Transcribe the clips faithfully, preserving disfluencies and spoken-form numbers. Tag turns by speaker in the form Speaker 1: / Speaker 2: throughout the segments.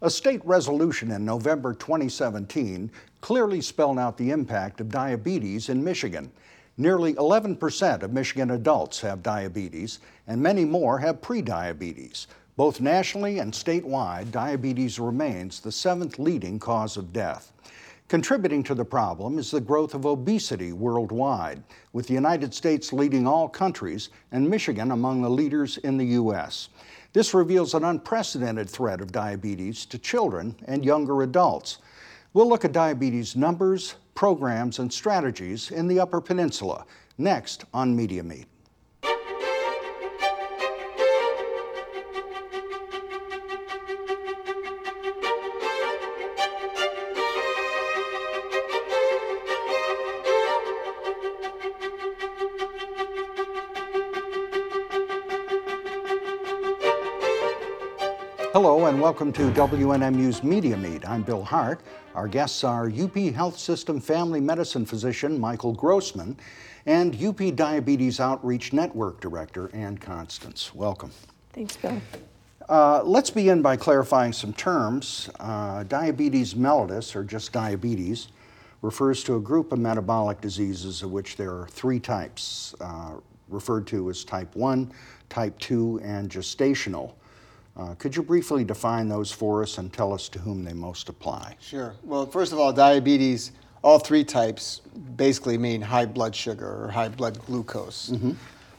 Speaker 1: A state resolution in November twenty seventeen clearly spelled out the impact of diabetes in Michigan. Nearly eleven percent of Michigan adults have diabetes, and many more have prediabetes. Both nationally and statewide, diabetes remains the seventh leading cause of death. Contributing to the problem is the growth of obesity worldwide, with the United States leading all countries and Michigan among the leaders in the U S This reveals an unprecedented threat of diabetes to children and younger adults. We'll look at diabetes numbers, programs, and strategies in the Upper Peninsula, next on Media Meet. Hello and welcome to W N M U's Media Meet. I'm Bill Hart. Our guests are U P Health System Family Medicine physician Michael Grossman and U P Diabetes Outreach Network Director Ann Constance. Welcome.
Speaker 2: Thanks, Bill.
Speaker 1: Uh, let's begin by clarifying some terms. Uh, diabetes mellitus, or just diabetes, refers to a group of metabolic diseases of which there are three types, uh, referred to as type one, type two, and gestational. Uh, could you briefly define those for us and tell us to whom they most apply?
Speaker 3: Sure. Well, first of all, diabetes, all three types basically mean high blood sugar or high blood glucose. Mm-hmm.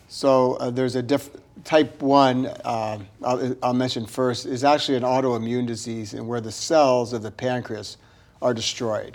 Speaker 3: So uh, there's a diff- type one, uh, I'll, I'll mention first, is actually an autoimmune disease and where the cells of the pancreas are destroyed.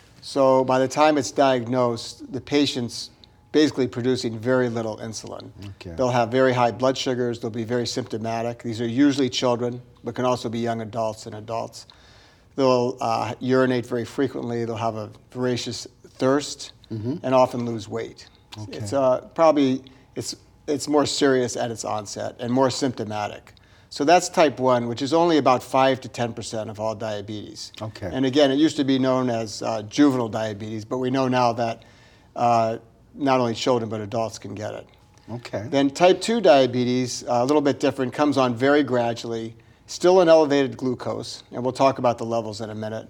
Speaker 3: So by the time it's diagnosed, the patient's basically producing very little insulin. Okay. They'll have very high blood sugars, they'll be very symptomatic. These are usually children, but can also be young adults and adults. They'll uh, urinate very frequently, they'll have a voracious thirst, mm-hmm. and often lose weight. Okay. It's uh, probably, it's, it's more serious at its onset and more symptomatic. So that's type one, which is only about five to ten percent of all diabetes. Okay. And again, it used to be known as uh, juvenile diabetes, but we know now that uh, not only children but adults can get it. Okay. Then type two diabetes, uh, a little bit different, comes on very gradually, still an elevated glucose, and we'll talk about the levels in a minute.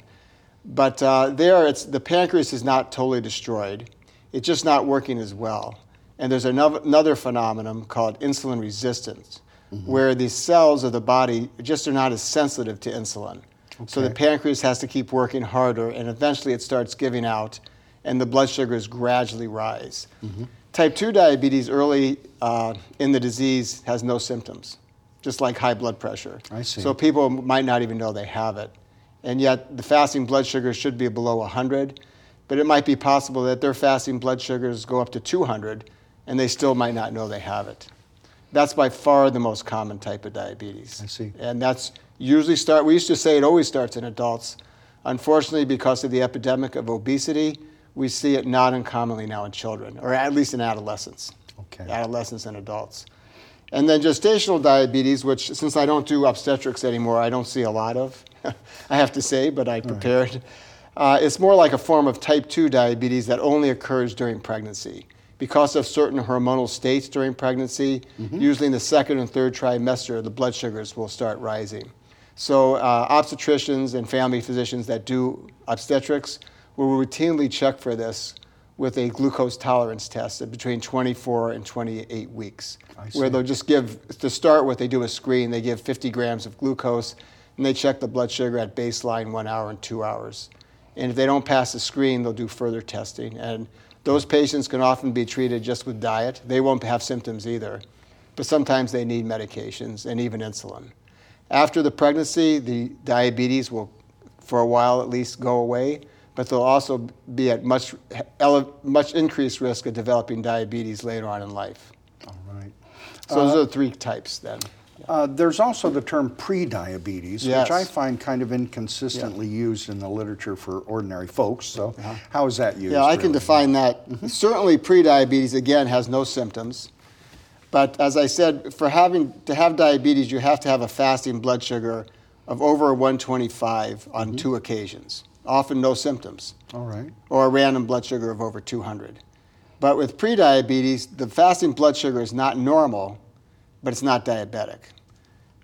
Speaker 3: But uh, there, it's, the pancreas is not totally destroyed. It's just not working as well. And there's another, another phenomenon called insulin resistance, mm-hmm. where the cells of the body just are not as sensitive to insulin. Okay. So the pancreas has to keep working harder, and eventually it starts giving out, and the blood sugars gradually rise. Mm-hmm. Type two diabetes early uh, in the disease has no symptoms, just like high blood pressure. I see. So people might not even know they have it. And yet the fasting blood sugar should be below one hundred, but it might be possible that their fasting blood sugars go up to two hundred and they still might not know they have it. That's by far the most common type of diabetes. I see. And that's usually start, we used to say it always starts in adults. Unfortunately, because of the epidemic of obesity, we see it not uncommonly now in children, or at least in adolescents. Okay. Adolescents and adults. And then gestational diabetes, which since I don't do obstetrics anymore, I don't see a lot of, I have to say, but I prepared. Right. Uh, it's more like a form of type two diabetes that only occurs during pregnancy. Because of certain hormonal states during pregnancy, mm-hmm. usually in the second and third trimester, the blood sugars will start rising. So uh, obstetricians and family physicians that do obstetrics will routinely check for this with a glucose tolerance test at between twenty-four and twenty-eight weeks, where they'll just give, to start with, they do a screen, they give fifty grams of glucose, and they check the blood sugar at baseline one hour and two hours. And if they don't pass the screen, they'll do further testing. And those patients can often be treated just with diet. They won't have symptoms either, but sometimes they need medications and even insulin. After the pregnancy, the diabetes will, for a while at least, go away, but they'll also be at much ele- much increased risk of developing diabetes later on in life. All right. So uh, those are the three types then.
Speaker 1: Uh, there's also the term prediabetes,
Speaker 3: yes.
Speaker 1: which I find kind of inconsistently yeah. used in the literature for ordinary folks. So uh-huh. how is that used?
Speaker 3: Yeah, I
Speaker 1: really?
Speaker 3: can define that. Mm-hmm. Certainly prediabetes, again, has no symptoms. But as I said, for having to have diabetes, you have to have a fasting blood sugar of over one twenty-five on mm-hmm. two occasions. Often no symptoms. All right. Or a random blood sugar of over two hundred. But with prediabetes, the fasting blood sugar is not normal, but it's not diabetic.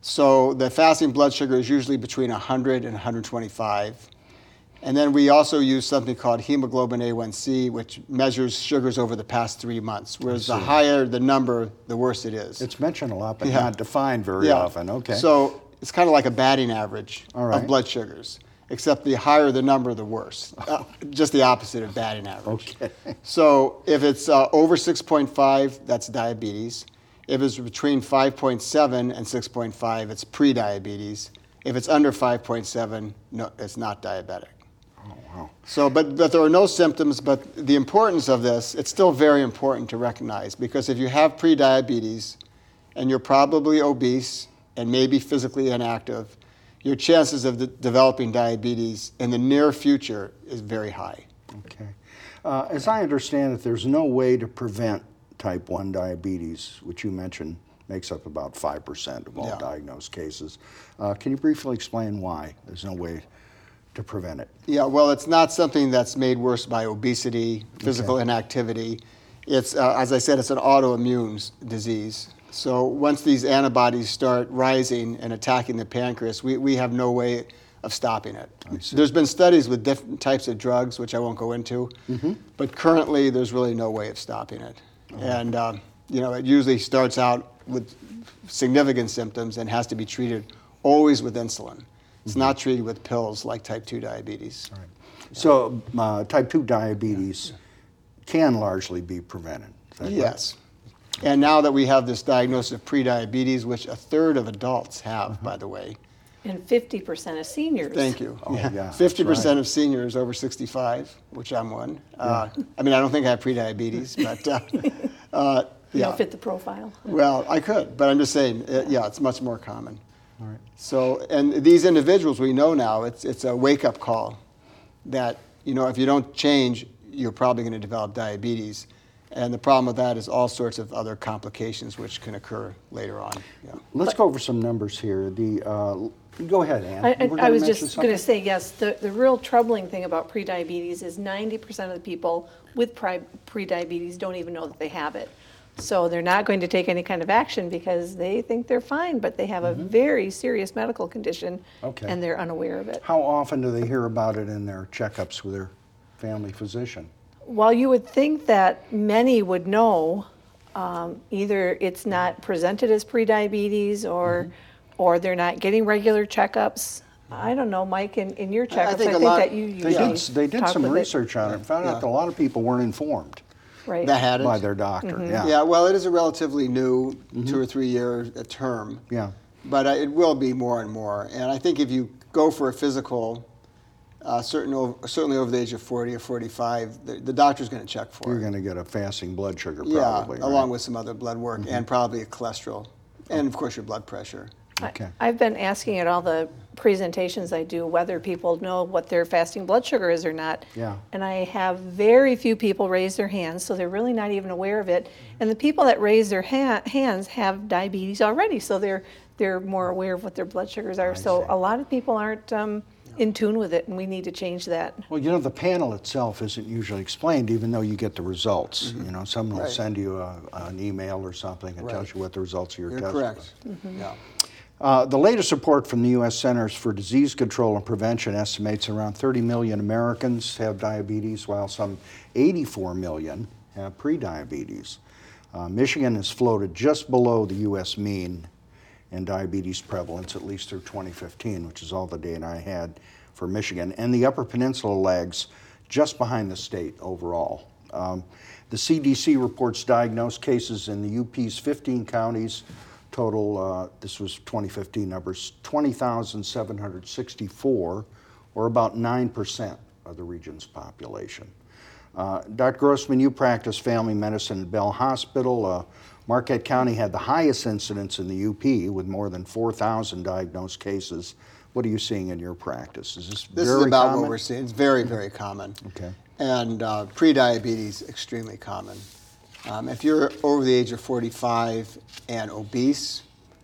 Speaker 3: So the fasting blood sugar is usually between one hundred and one hundred twenty-five. And then we also use something called hemoglobin A one C, which measures sugars over the past three months. Whereas the higher the number, the worse it is.
Speaker 1: It's mentioned a lot, but
Speaker 3: Yeah.
Speaker 1: not defined very
Speaker 3: Yeah.
Speaker 1: often. Okay.
Speaker 3: So it's kind of like a batting average
Speaker 1: All right.
Speaker 3: of blood sugars, except the higher the number, the worse. Uh, just the opposite of batting average.
Speaker 1: Okay.
Speaker 3: So if it's uh, over six point five, that's diabetes. If it's between five point seven and six point five, it's pre-diabetes. If it's under five point seven, no, it's not diabetic.
Speaker 1: Oh, wow.
Speaker 3: So, but, but there are no symptoms, but the importance of this, it's still very important to recognize, because if you have pre-diabetes and you're probably obese and maybe physically inactive, your chances of de- developing diabetes in the near future is very high.
Speaker 1: Okay. Uh, as I understand it, there's no way to prevent type one diabetes, which you mentioned makes up about five percent of all
Speaker 3: Yeah.
Speaker 1: diagnosed cases. Uh, can you briefly explain why there's no way to prevent it?
Speaker 3: Yeah, well, it's not something that's made worse by obesity, physical
Speaker 1: Okay.
Speaker 3: inactivity. It's, uh, as I said, it's an autoimmune s- disease. So once these antibodies start rising and attacking the pancreas, we, we have no way of stopping it. There's been studies with different types of drugs, which I won't go into,
Speaker 1: Mm-hmm.
Speaker 3: but currently there's really no way of stopping it. And, um, you know, it usually starts out with significant symptoms and has to be treated always with insulin. It's
Speaker 1: Mm-hmm.
Speaker 3: not treated with pills like type two diabetes.
Speaker 1: All right. So uh, type two diabetes can largely be prevented. Is that right?
Speaker 3: Yes. And now that we have this diagnosis of prediabetes, which a third of adults have, by the way.
Speaker 2: And fifty percent of seniors.
Speaker 3: Thank you.
Speaker 1: Oh, yeah, that's
Speaker 3: fifty percent
Speaker 1: right.
Speaker 3: of seniors over sixty-five, which I'm one. Uh, I mean, I don't think I have prediabetes, but uh, uh,
Speaker 2: You
Speaker 3: yeah.
Speaker 2: don't fit the profile.
Speaker 3: Well, I could, but I'm just saying, uh, yeah, it's much more common.
Speaker 1: All right.
Speaker 3: So, and these individuals, we know now, it's, it's a wake-up call that, you know, if you don't change, you're probably going to develop diabetes. And the problem with that is all sorts of other complications which can occur later on. Yeah.
Speaker 1: Let's go over some numbers here. The uh, go ahead, Ann.
Speaker 2: I,
Speaker 1: You
Speaker 2: I,
Speaker 1: were
Speaker 2: I
Speaker 1: gonna
Speaker 2: was
Speaker 1: mention
Speaker 2: just going to
Speaker 1: something?
Speaker 2: say, yes, the, the real troubling thing about prediabetes is ninety percent of the people with pri- prediabetes don't even know that they have it. So they're not going to take any kind of action because they think they're fine, but they have a very serious medical condition
Speaker 1: Okay.
Speaker 2: and they're unaware of it.
Speaker 1: How often do they hear about it in their checkups with their family physician?
Speaker 2: While you would think that many would know, um, either it's not presented as prediabetes or
Speaker 3: Mm-hmm.
Speaker 2: or they're not getting regular checkups. I don't know, Mike, in, in your checkups, I
Speaker 3: think
Speaker 2: think,
Speaker 3: a lot-
Speaker 2: that you
Speaker 1: They
Speaker 2: usually
Speaker 1: did, they did
Speaker 2: talk
Speaker 1: some
Speaker 2: with it.
Speaker 1: research on it and found
Speaker 3: Yeah.
Speaker 1: out that a lot of people weren't informed
Speaker 2: Right.
Speaker 3: That had it?
Speaker 1: by their doctor. Yeah.
Speaker 3: Yeah, well, it is a relatively new two or three year uh, term.
Speaker 1: Yeah.
Speaker 3: But uh, it will be more and more. And I think if you go for a physical, uh, certain ov- certainly over the age of forty or forty-five, the, the doctor's going to check for
Speaker 1: You're
Speaker 3: it.
Speaker 1: going to get a fasting blood sugar
Speaker 3: Yeah,
Speaker 1: probably.
Speaker 3: along
Speaker 1: right? Mm-hmm.
Speaker 3: with some other blood work and probably a cholesterol. And of course, your blood pressure.
Speaker 2: I-
Speaker 1: Okay.
Speaker 2: I've been asking at all the presentations I do whether people know what their fasting blood sugar is or not.
Speaker 1: Yeah.
Speaker 2: And I have very few people raise their hands, so they're really not even aware of it. And the people that raise their ha- hands have diabetes already, so they're they're more aware of what their blood sugars are.
Speaker 1: I
Speaker 2: so
Speaker 1: see.
Speaker 2: a lot of people aren't um, in tune with it, and we need to change that.
Speaker 1: Well, you know, the panel itself isn't usually explained, even though you get the results. You know, someone will
Speaker 3: Right.
Speaker 1: send you a, an email or something that
Speaker 3: Right.
Speaker 1: tells you what the results of your
Speaker 3: You're
Speaker 1: test
Speaker 3: correct.
Speaker 1: was.
Speaker 3: Yeah.
Speaker 1: Uh, the latest report from the U S Centers for Disease Control and Prevention estimates around thirty million Americans have diabetes, while some eighty-four million have prediabetes. Uh, Michigan has floated just below the U S mean in diabetes prevalence, at least through twenty fifteen, which is all the data I had for Michigan. And the Upper Peninsula lags just behind the state overall. Um, the C D C reports diagnosed cases in the U P's fifteen counties. Total, uh, this was twenty fifteen numbers, twenty thousand seven hundred sixty-four, or about nine percent of the region's population. Uh, Doctor Grossman, you practice family medicine at Bell Hospital. Uh, Marquette County had the highest incidence in the U P with more than four thousand diagnosed cases. What are you seeing in your practice? Is this,
Speaker 3: This
Speaker 1: very
Speaker 3: is about
Speaker 1: common?
Speaker 3: what we're seeing. It's very, very common.
Speaker 1: Okay.
Speaker 3: And uh, prediabetes, extremely common. Um, if you're over the age of forty-five and obese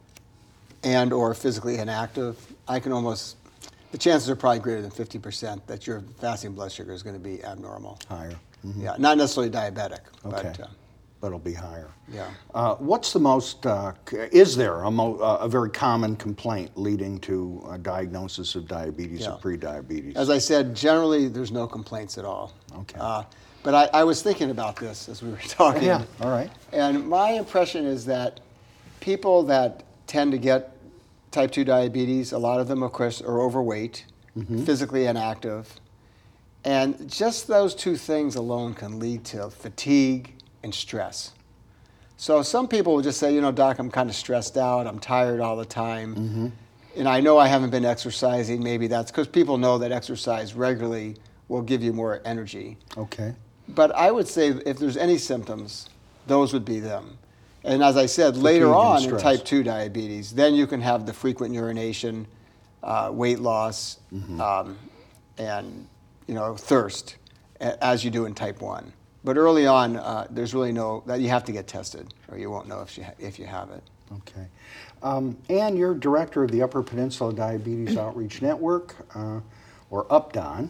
Speaker 3: and or physically inactive, I can almost, the chances are probably greater than fifty percent that your fasting blood sugar is going to be abnormal.
Speaker 1: Higher.
Speaker 3: Yeah, not necessarily diabetic,
Speaker 1: Okay.
Speaker 3: but uh,
Speaker 1: but it'll be higher.
Speaker 3: Yeah.
Speaker 1: Uh, what's the most, uh, c- is there a, mo- uh, a very common complaint leading to a diagnosis of diabetes
Speaker 3: Yeah.
Speaker 1: or prediabetes?
Speaker 3: As I said, generally there's no complaints at all.
Speaker 1: Okay.
Speaker 3: Uh, but I, I was thinking about this as we were talking.
Speaker 1: Yeah, all right.
Speaker 3: And my impression is that people that tend to get type two diabetes, a lot of them, of course, are overweight, physically inactive. And just those two things alone can lead to fatigue and stress. So some people will just say, you know, doc, I'm kind of stressed out. I'm tired all the time.
Speaker 1: Mm-hmm.
Speaker 3: And I know I haven't been exercising. Maybe that's because people know that exercise regularly will give you more energy.
Speaker 1: Okay.
Speaker 3: But I would say if there's any symptoms, those would be them. And as I said, later
Speaker 1: and
Speaker 3: on in
Speaker 1: stress.
Speaker 3: type two diabetes, then you can have the frequent urination, uh, weight loss,
Speaker 1: Mm-hmm.
Speaker 3: um, and you know thirst, a- as you do in type one. But early on, uh, there's really no that you have to get tested, or you won't know if you ha- if you have it.
Speaker 1: Okay. Um, and you're director of the Upper Peninsula Diabetes Outreach Network, uh, or UPDON.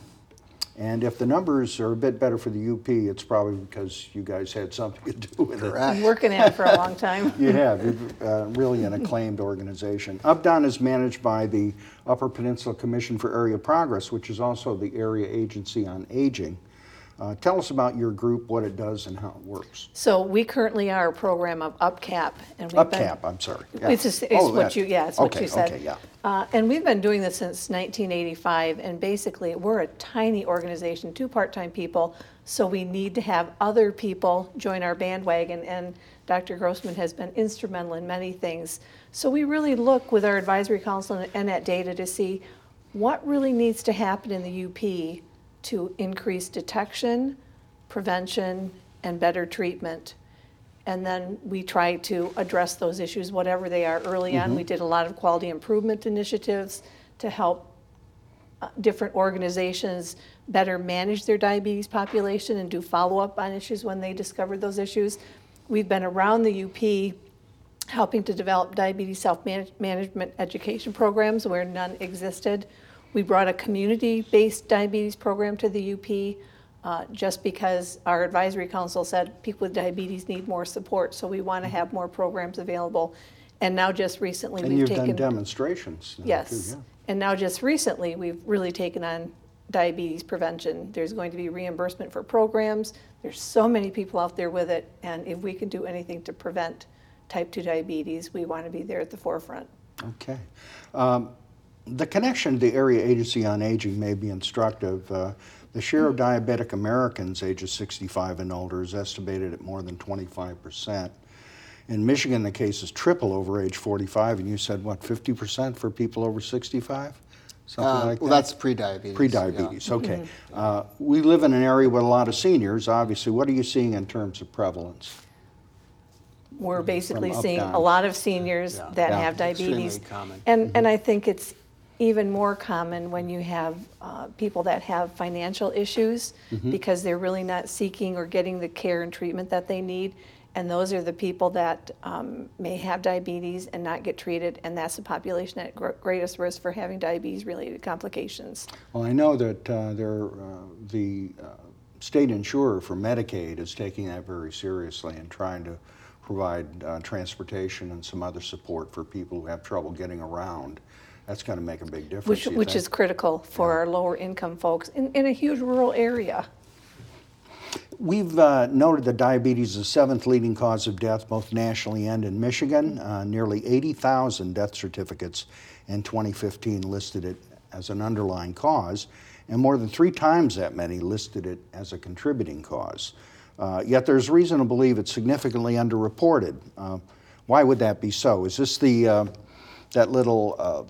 Speaker 1: And if the numbers are a bit better for the U P, it's probably because you guys had something to do with it.
Speaker 3: Correct.
Speaker 2: Been working at it for a long time.
Speaker 1: You have. You're uh, really an acclaimed organization. UPDON is managed by the Upper Peninsula Commission for Area Progress, which is also the Area Agency on Aging. Uh, tell us about your group, what it does, and how it works.
Speaker 2: So we currently are a program of UPCAP. And we've been-
Speaker 1: UPCAP, I'm sorry. Yeah.
Speaker 2: It's, just, it's
Speaker 1: Oh,
Speaker 2: what
Speaker 1: that-
Speaker 2: you, yeah, it's what
Speaker 1: okay,
Speaker 2: you said.
Speaker 1: Okay, yeah.
Speaker 2: Uh, and we've been doing this since nineteen eighty-five, and basically we're a tiny organization, two part-time people, so we need to have other people join our bandwagon, and Doctor Grossman has been instrumental in many things. So we really look with our advisory council and at data to see what really needs to happen in the U P to increase detection, prevention, and better treatment. And then we try to address those issues, whatever they are, early on. We did a lot of quality improvement initiatives to help uh, different organizations better manage their diabetes population and do follow-up on issues when they discovered those issues. We've been around the U P helping to develop diabetes self-management education programs where none existed. We brought a community-based diabetes program to the U P uh, just because our advisory council said people with diabetes need more support, so we want to have more programs available. And now just recently
Speaker 1: And
Speaker 2: we've
Speaker 1: you've
Speaker 2: taken...
Speaker 1: done demonstrations now,
Speaker 2: Yes.
Speaker 1: too, yeah.
Speaker 2: And now just recently, we've really taken on diabetes prevention. There's going to be reimbursement for programs. There's so many people out there with it, and if we can do anything to prevent type two diabetes, we want to be there at the forefront.
Speaker 1: Okay. Um, the connection to the Area Agency on Aging may be instructive. Uh, the share of diabetic Americans ages sixty-five and older is estimated at more than twenty-five percent. In Michigan, the case is triple over age forty-five, and you said, what, fifty percent for people over sixty-five? Something
Speaker 3: Uh,
Speaker 1: like
Speaker 3: well,
Speaker 1: that?
Speaker 3: that's pre-diabetes.
Speaker 1: Pre-diabetes,
Speaker 3: yeah.
Speaker 1: okay. Uh, we live in an area with a lot of seniors, obviously. What are you seeing in terms of prevalence?
Speaker 2: We're basically
Speaker 1: From up
Speaker 2: seeing
Speaker 1: down.
Speaker 2: a lot of seniors
Speaker 3: Yeah.
Speaker 2: that
Speaker 1: Yeah.
Speaker 2: have diabetes.
Speaker 3: Extremely common.
Speaker 2: And, and I think it's even more common when you have uh, people that have financial issues because they're really not seeking or getting the care and treatment that they need. And those are the people that um, may have diabetes and not get treated, and that's the population at gr- greatest risk for having diabetes-related complications.
Speaker 1: Well, I know that uh, there, uh, the uh, state insurer for Medicaid is taking that very seriously and trying to provide uh, transportation and some other support for people who have trouble getting around. That's going to make a big difference.
Speaker 2: Which,
Speaker 1: you
Speaker 2: which
Speaker 1: think?
Speaker 2: is critical for our lower income folks in, in a huge rural area.
Speaker 1: We've uh, noted that diabetes is the seventh leading cause of death, both nationally and in Michigan. Uh, nearly eighty thousand death certificates in twenty fifteen listed it as an underlying cause, and more than three times that many listed it as a contributing cause. Uh, yet there's reason to believe it's significantly underreported. Uh, why would that be so? Is this the uh, that little uh,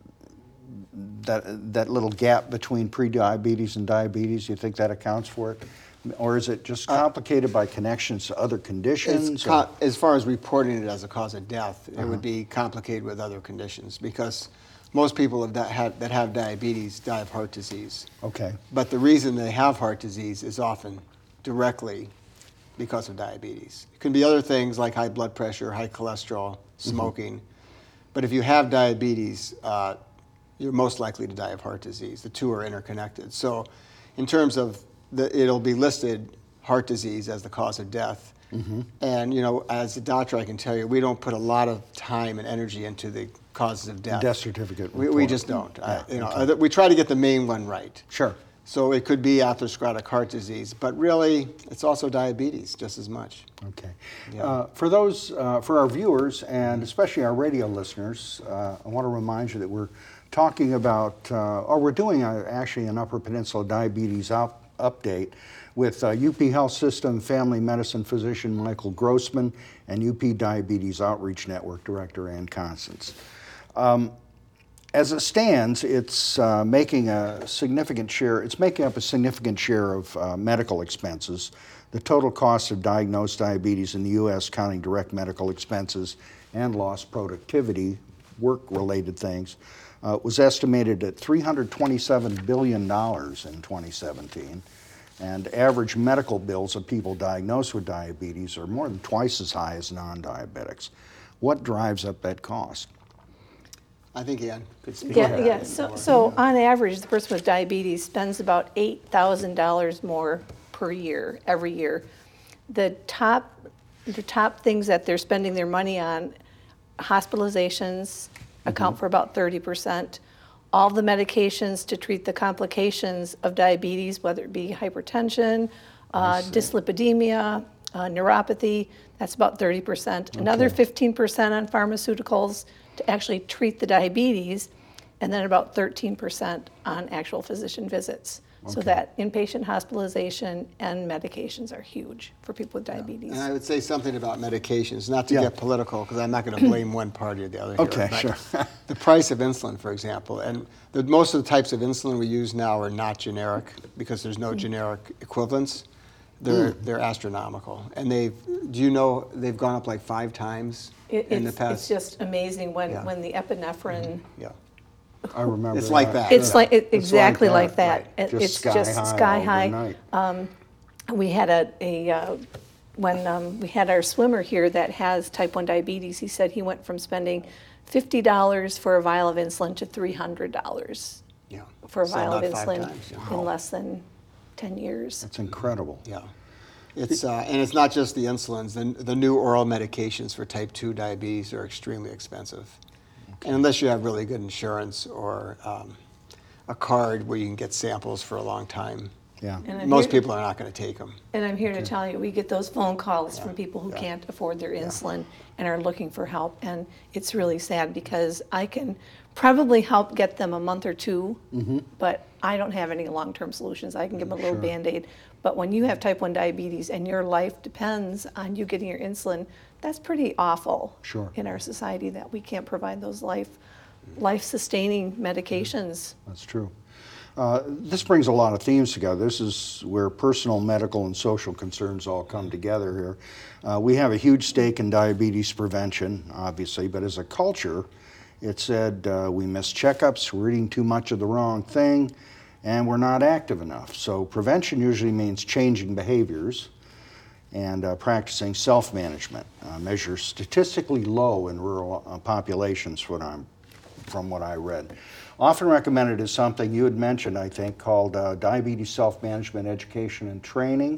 Speaker 1: that that little gap between prediabetes and diabetes? You think that accounts for it? Or is it just complicated by connections to other conditions?
Speaker 3: It's
Speaker 1: or-
Speaker 3: co- as far as reporting it as a cause of death, it would be complicated with other conditions because most people have that, have, that have diabetes die of heart disease.
Speaker 1: Okay.
Speaker 3: But the reason they have heart disease is often directly because of diabetes. It can be other things like high blood pressure, high cholesterol, smoking. But if you have diabetes, uh, you're most likely to die of heart disease. The two are interconnected. So in terms of the, it'll be listed heart disease as the cause of death. And, you know, as a doctor, I can tell you, we don't put a lot of time and energy into the causes of death.
Speaker 1: Death certificate
Speaker 3: We, we
Speaker 1: report.
Speaker 3: just don't. I,
Speaker 1: Yeah,
Speaker 3: you know,
Speaker 1: okay.
Speaker 3: other- we try to get the main one right.
Speaker 1: Sure.
Speaker 3: So it could be atherosclerotic heart disease, but really, it's also diabetes just as much.
Speaker 1: Okay.
Speaker 3: Yeah.
Speaker 1: Uh, for those, uh, for our viewers and especially our radio listeners, uh, I want to remind you that we're talking about, uh, or we're doing a, actually an Upper Peninsula Diabetes up, update with uh, U P Health System Family Medicine physician Michael Grossman and U P Diabetes Outreach Network Director Ann Constance. Um, As it stands, it's uh, making a significant share, it's making up a significant share of uh, medical expenses. The total cost of diagnosed diabetes in the U S, counting direct medical expenses and lost productivity, work-related things, uh, was estimated at three hundred twenty-seven billion dollars in twenty seventeen. And average medical bills of people diagnosed with diabetes are more than twice as high as non-diabetics. What drives up that cost?
Speaker 3: I think Ann could speak
Speaker 2: Yeah,
Speaker 3: to that.
Speaker 2: yeah, so, so on average, the person with diabetes spends about eight thousand dollars more per year, every year. The top, the top things that they're spending their money on, hospitalizations account for about thirty percent. All the medications to treat the complications of diabetes, whether it be hypertension, uh, dyslipidemia, uh, neuropathy, that's about thirty percent. Another
Speaker 1: Okay.
Speaker 2: fifteen percent on pharmaceuticals to actually treat the diabetes, and then about thirteen percent on actual physician visits. So
Speaker 1: Okay.
Speaker 2: that inpatient hospitalization and medications are huge for people with diabetes.
Speaker 3: And I would say something about medications, not to
Speaker 1: Yeah.
Speaker 3: get political, because I'm not going to blame one party or the other here.
Speaker 1: Okay,
Speaker 3: but
Speaker 1: sure.
Speaker 3: The price of insulin, for example, and the, most of the types of insulin we use now are not generic because there's no generic equivalents. They're
Speaker 1: Hmm.
Speaker 3: they're astronomical, and they've. Do you know they've gone up like five times
Speaker 2: It-
Speaker 3: in the
Speaker 2: It's,
Speaker 3: past?
Speaker 2: it's just amazing when,
Speaker 3: Yeah.
Speaker 2: when the epinephrine,
Speaker 3: yeah.
Speaker 1: I remember
Speaker 3: It's like that.
Speaker 2: it's like, it-
Speaker 1: It's
Speaker 2: exactly
Speaker 1: like
Speaker 2: like
Speaker 1: that,
Speaker 2: that.
Speaker 1: right.
Speaker 2: It-
Speaker 1: Just
Speaker 2: It's
Speaker 1: sky
Speaker 2: just
Speaker 1: high
Speaker 2: sky high.
Speaker 1: overnight.
Speaker 2: We had a, a uh, when um, we had our swimmer here that has type one diabetes, he said he went from spending fifty dollars for a vial of insulin to three hundred dollars
Speaker 3: Yeah.
Speaker 2: for a
Speaker 3: So
Speaker 2: vial of
Speaker 3: about five
Speaker 2: insulin
Speaker 3: times, yeah.
Speaker 2: in less than ten years.
Speaker 1: That's incredible.
Speaker 3: Yeah. It's, uh, and it's not just the insulins. The, the new oral medications for type two diabetes are extremely expensive. And unless you have really good insurance or um, a card where you can get samples for a long time,
Speaker 1: Yeah.
Speaker 2: And I'm
Speaker 3: most
Speaker 2: here-
Speaker 3: people are not going to take them.
Speaker 2: And I'm here to tell you, we get those phone calls from people who
Speaker 3: yeah.
Speaker 2: can't afford their insulin and are looking for help. And it's really sad because I can probably help get them a month or two, but I don't have any long-term solutions. I can give them a little
Speaker 1: Sure.
Speaker 2: Band-Aid. But when you have type one diabetes and your life depends on you getting your insulin, that's pretty awful
Speaker 1: Sure.
Speaker 2: in our society that we can't provide those life, life-sustaining medications.
Speaker 1: That's true. Uh, this brings a lot of themes together. This is where personal, medical, and social concerns all come together here. Uh, we have a huge stake in diabetes prevention, obviously, but as a culture, it said uh, we miss checkups, we're eating too much of the wrong thing, and we're not active enough. So prevention usually means changing behaviors and uh, practicing self-management. Uh, measures statistically low in rural uh, populations, what I'm, from what I read. Often recommended is something you had mentioned, I think, called uh, Diabetes Self-Management Education and Training.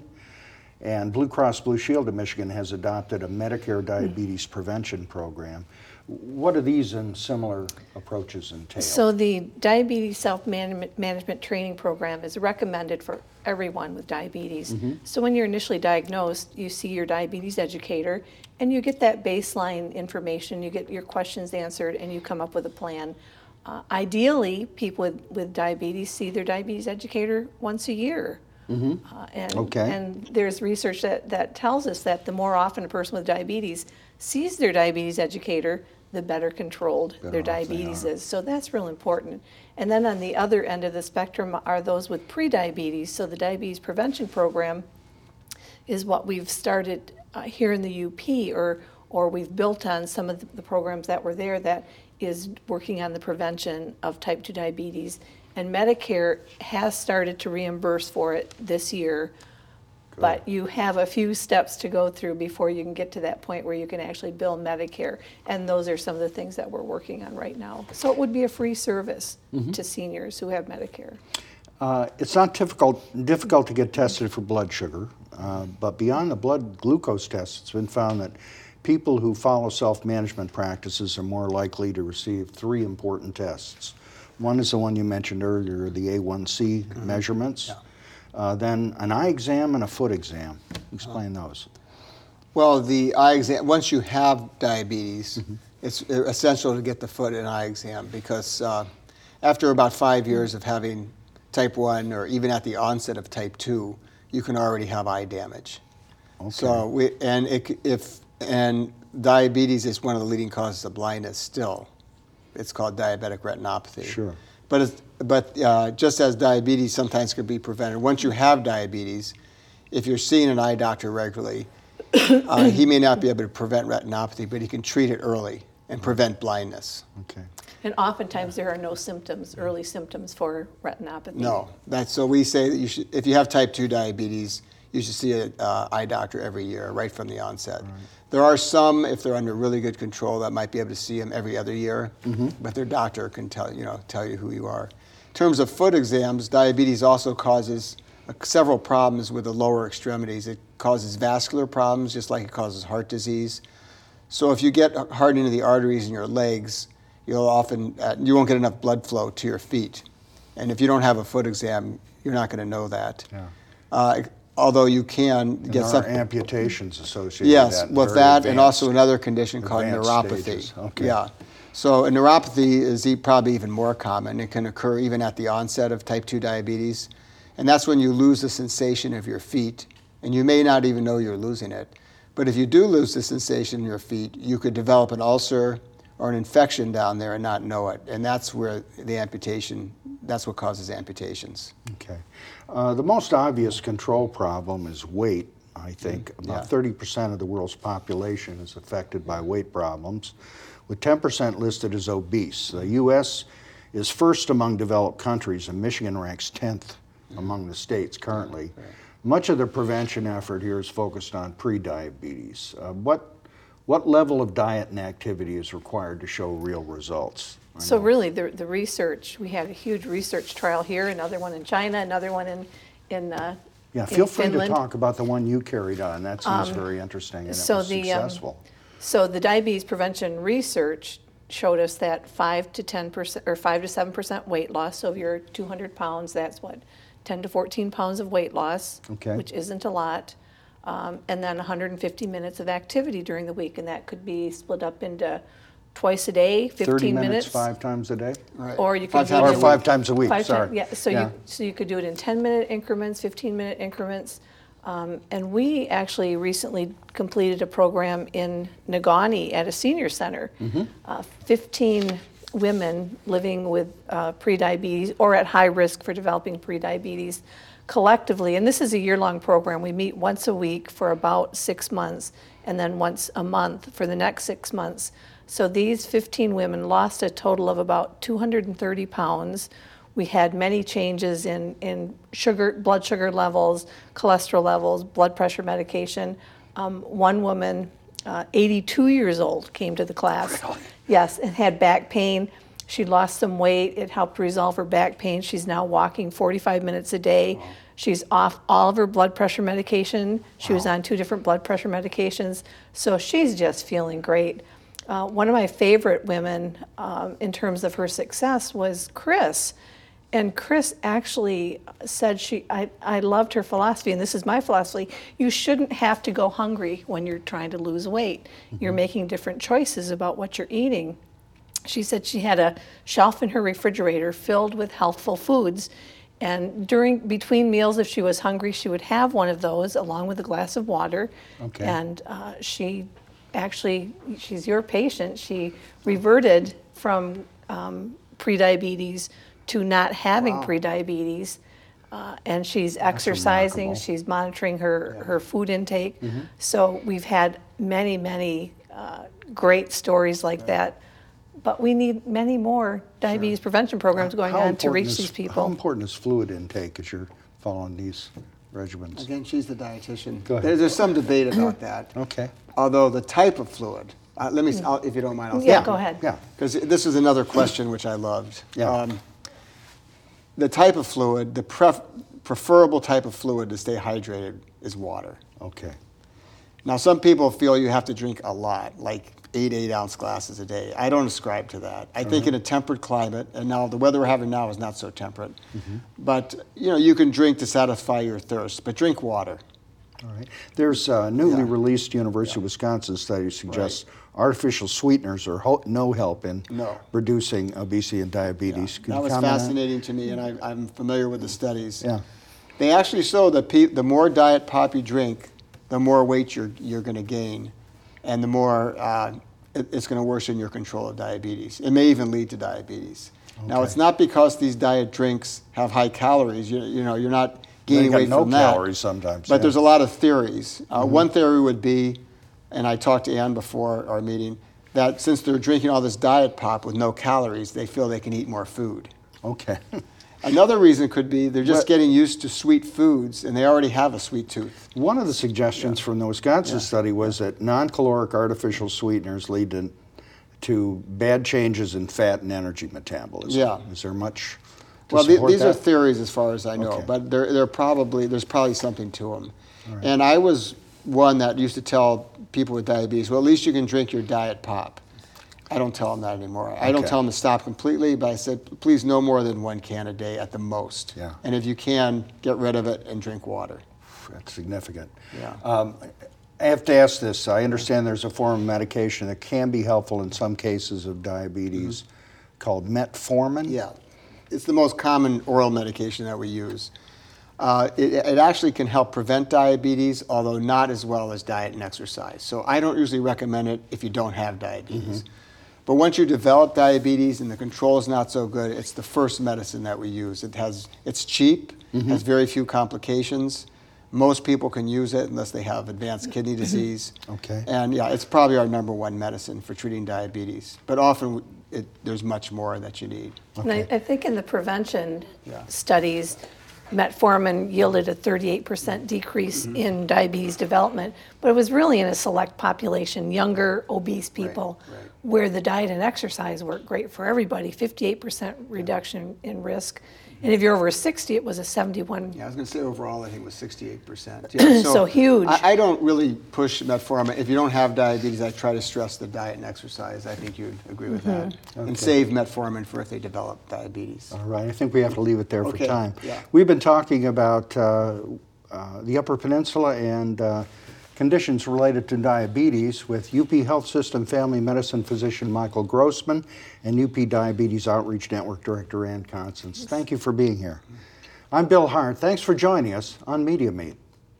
Speaker 1: And Blue Cross Blue Shield of Michigan has adopted a Medicare diabetes prevention program. What do these and similar approaches entail?
Speaker 2: So the diabetes self-management management training program is recommended for everyone with diabetes. So when you're initially diagnosed, you see your diabetes educator and you get that baseline information, you get your questions answered, and you come up with a plan. Uh, ideally, people with, with diabetes see their diabetes educator once a year. Uh, and,
Speaker 1: Okay.
Speaker 2: and there's research that, that tells us that the more often a person with diabetes sees their diabetes educator, the better controlled
Speaker 1: Better
Speaker 2: their
Speaker 1: off they
Speaker 2: diabetes
Speaker 1: are.
Speaker 2: is. So that's real important. And then on the other end of the spectrum are those with prediabetes. So the diabetes prevention program is what we've started uh, here in the U P, or or we've built on some of the, the programs that were there that is working on the prevention of type two diabetes. And Medicare has started to reimburse for it this year. But you have a few steps to go through before you can get to that point where you can actually bill Medicare. And those are some of the things that we're working on right now. So it would be a free service to seniors who have Medicare.
Speaker 1: Uh, it's not difficult, difficult to get tested for blood sugar, uh, but beyond the blood glucose test, it's been found that people who follow self-management practices are more likely to receive three important tests. One is the one you mentioned earlier, the A one C mm-hmm. measurements. Yeah. Uh, then an eye exam and a foot exam. Explain uh, those.
Speaker 3: Well, the eye exam, once you have diabetes, mm-hmm. it's essential to get the foot and eye exam because uh, after about five years of having type one or even at the onset of type two, you can already have eye damage. Okay. So we, and it, if, and diabetes is one of the leading causes of blindness still. It's called diabetic retinopathy.
Speaker 1: Sure.
Speaker 3: But, it's, but uh, just as diabetes sometimes could be prevented, once you have diabetes, if you're seeing an eye doctor regularly, uh, he may not be able to prevent retinopathy, but he can treat it early and prevent blindness.
Speaker 1: Okay.
Speaker 2: And oftentimes there are no symptoms, early symptoms for retinopathy.
Speaker 3: No. That's, so we say that you should, if you have type two diabetes, you should see an uh, eye doctor every year, right from the onset. Right. There are some, if they're under really good control, that might be able to see them every other year, mm-hmm. but their doctor can tell you know tell you who you are. In terms of foot exams, diabetes also causes uh, several problems with the lower extremities. It causes vascular problems, just like it causes heart disease. So if you get hardened into the arteries in your legs, you'll often uh, you won't get enough blood flow to your feet, and if you don't have a foot exam, you're not going to know that. Yeah. Uh, Although you can
Speaker 1: and
Speaker 3: get
Speaker 1: some
Speaker 3: amputations
Speaker 1: associated
Speaker 3: yes,
Speaker 1: with that.
Speaker 3: with that, and also another condition called neuropathy.
Speaker 1: Stages. Okay.
Speaker 3: Yeah, so a neuropathy is e- probably even more common. It can occur even at the onset of type two diabetes, and that's when you lose the sensation of your feet, and you may not even know you're losing it. But if you do lose the sensation in your feet, you could develop an ulcer or an infection down there and not know it, and that's where the amputation. That's what causes amputations.
Speaker 1: Okay. Uh, the most obvious control problem is weight, I think.
Speaker 3: Mm,
Speaker 1: About
Speaker 3: yeah.
Speaker 1: thirty percent of the world's population is affected by weight problems, with ten percent listed as obese. The U S is first among developed countries, and Michigan ranks tenth mm. among the states currently. Right. Much of the prevention effort here is focused on pre-diabetes. Uh, what, what level of diet and activity is required to show real results?
Speaker 2: So really, the the research, we had a huge research trial here, another one in China, another one in, in uh,
Speaker 1: Yeah, feel
Speaker 2: in
Speaker 1: free
Speaker 2: Finland.
Speaker 1: to talk about the one you carried on. That seems um, very interesting, and
Speaker 2: so
Speaker 1: it was
Speaker 2: the,
Speaker 1: successful.
Speaker 2: Um, so the diabetes prevention research showed us that five to ten percent, or five to seven percent weight loss. So if you're two hundred pounds, that's what, ten to fourteen pounds of weight loss,
Speaker 1: okay.
Speaker 2: which isn't a lot. Um, and then one hundred fifty minutes of activity during the week, and that could be split up into twice a day, fifteen
Speaker 1: thirty minutes,
Speaker 2: minutes.
Speaker 1: five times a day?
Speaker 3: Right.
Speaker 2: Or you could
Speaker 3: five
Speaker 2: do
Speaker 3: times
Speaker 2: it
Speaker 1: Or five times a week,
Speaker 2: five
Speaker 1: sorry.
Speaker 2: times, yeah, so
Speaker 1: yeah.
Speaker 2: you so you could do it in ten minute increments, fifteen minute increments. Um, and we actually recently completed a program in Negaunee at a senior center. Mm-hmm. Uh, fifteen women living with uh, prediabetes or at high risk for developing prediabetes collectively, and this is a year-long program. We meet once a week for about six months and then once a month for the next six months. So these fifteen women lost a total of about two hundred thirty pounds. We had many changes in, in sugar, blood sugar levels, cholesterol levels, blood pressure medication. Um, one woman, uh, eighty-two years old, came to the class.
Speaker 1: Really?
Speaker 2: Yes, and had back pain. She lost some weight. It helped resolve her back pain. She's now walking forty-five minutes a day. Wow. She's off all of her blood pressure medication. She wow. was on two different blood pressure medications. So she's just feeling great. Uh, one of my favorite women um, in terms of her success was Chris. And Chris actually said she, I, I loved her philosophy, and this is my philosophy, you shouldn't have to go hungry when you're trying to lose weight. Mm-hmm. You're making different choices about what you're eating. She said she had a shelf in her refrigerator filled with healthful foods, and during between meals, if she was hungry, she would have one of those along with a glass of water. Okay. And uh, she actually, she's your patient, she reverted from um, prediabetes to not having wow. prediabetes, uh, and she's That's exercising, remarkable. She's monitoring her, yeah. her food intake. Mm-hmm. So we've had many, many uh, great stories like right. that, but we need many more diabetes sure. prevention programs going how on to reach
Speaker 1: is,
Speaker 2: these people.
Speaker 1: How important is fluid intake as you're following these regimens?
Speaker 3: Again, she's the dietitian.
Speaker 1: Go ahead.
Speaker 3: There's, there's some debate about that.
Speaker 1: Okay.
Speaker 3: Although the type of fluid, uh, let me, I'll, if you don't mind, I'll
Speaker 2: Yeah,
Speaker 3: say
Speaker 2: go ahead.
Speaker 1: Yeah.
Speaker 3: Because this is another question which I loved.
Speaker 1: Yeah. Um,
Speaker 3: the type of fluid, the pref- preferable type of fluid to stay hydrated is water.
Speaker 1: Okay.
Speaker 3: Now, some people feel you have to drink a lot, like eight eight-ounce glasses a day. I don't ascribe to that. I think in a temperate climate, and now the weather we're having now is not so temperate, mm-hmm. but you know, you can drink to satisfy your thirst, but drink water.
Speaker 1: All right. There's a newly
Speaker 3: Yeah.
Speaker 1: released University of Wisconsin study suggests
Speaker 3: Right.
Speaker 1: artificial sweeteners are ho- no help in
Speaker 3: No.
Speaker 1: reducing obesity and diabetes. Could
Speaker 3: That
Speaker 1: you
Speaker 3: was
Speaker 1: comment on-
Speaker 3: fascinating to me, and I, I'm familiar with the studies.
Speaker 1: Yeah.
Speaker 3: They actually show that pe- the more diet pop you drink, the more weight you're, you're going to gain, and the more uh, it, it's going to worsen your control of diabetes. It may even lead to diabetes. Now,
Speaker 1: Okay.
Speaker 3: it's not because these diet drinks have high calories. You, you know, you're not gaining
Speaker 1: got
Speaker 3: weight
Speaker 1: no
Speaker 3: from that.
Speaker 1: calories sometimes,
Speaker 3: But
Speaker 1: yeah.
Speaker 3: there's a lot of theories. Uh, One theory would be, and I talked to Ann before our meeting, that since they're drinking all this diet pop with no calories, they feel they can eat more food.
Speaker 1: Okay.
Speaker 3: Another reason could be they're just
Speaker 1: But-
Speaker 3: getting used to sweet foods, and they already have a sweet tooth.
Speaker 1: One of the suggestions from the Wisconsin
Speaker 3: Yeah.
Speaker 1: study was that non-caloric artificial sweeteners lead to, to bad changes in fat and energy metabolism.
Speaker 3: Yeah.
Speaker 1: Is there much to
Speaker 3: Well, the,
Speaker 1: support
Speaker 3: these
Speaker 1: that?
Speaker 3: are theories as far as I know,
Speaker 1: Okay.
Speaker 3: but they're, they're probably, there's probably something to them. And I was one that used to tell people with diabetes, well, at least you can drink your diet pop. I don't tell them that anymore. I don't
Speaker 1: Okay.
Speaker 3: tell them to stop completely, but I said, please no more than one can a day at the most.
Speaker 1: Yeah.
Speaker 3: And if you can, get rid of it and drink water.
Speaker 1: That's significant.
Speaker 3: Yeah.
Speaker 1: Um, I have to ask this. I understand there's a form of medication that can be helpful in some cases of diabetes called metformin.
Speaker 3: Mm-hmm. Yeah, it's the most common oral medication that we use. Uh, it, it actually can help prevent diabetes, although not as well as diet and exercise. So I don't usually recommend it if you don't have diabetes.
Speaker 1: Mm-hmm.
Speaker 3: But once you develop diabetes and the control is not so good, it's the first medicine that we use. It has, it's cheap,
Speaker 1: Mm-hmm.
Speaker 3: has very few complications. Most people can use it unless they have advanced kidney disease.
Speaker 1: Okay.
Speaker 3: And yeah, it's probably our number one medicine for treating diabetes. But often it, there's much more that you need.
Speaker 2: And I, I think in the prevention
Speaker 3: Yeah.
Speaker 2: studies, metformin yielded a thirty-eight percent decrease
Speaker 3: Mm-hmm.
Speaker 2: in diabetes development, but it was really in a select population, younger, obese people,
Speaker 3: right.
Speaker 2: where the diet and exercise worked great for everybody, fifty-eight percent reduction in risk. And if you're over sixty, it was a seventy-one.
Speaker 3: Yeah, I was going to say overall, I think it was sixty-eight percent. Yeah,
Speaker 2: So huge.
Speaker 3: I, I don't really push metformin. If you don't have diabetes, I try to stress the diet and exercise. I think you'd agree with that.
Speaker 1: Okay.
Speaker 3: And save metformin for if they develop diabetes.
Speaker 1: All right, I think we have to leave it there for
Speaker 3: Okay,
Speaker 1: time.
Speaker 3: yeah.
Speaker 1: We've been talking about uh, uh, the Upper Peninsula and uh, conditions related to diabetes with U P Health System Family Medicine physician Michael Grossman and U P Diabetes Outreach Network Director Ann Constance. Thank you for being here. I'm Bill Hart. Thanks for joining us on Media Meet.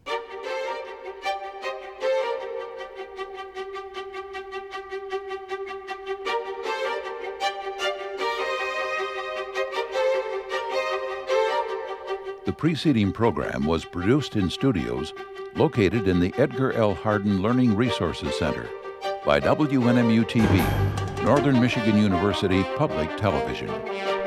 Speaker 4: The preceding program was produced in studios located in the Edgar L. Hardin Learning Resources Center by W N M U T V, Northern Michigan University Public Television.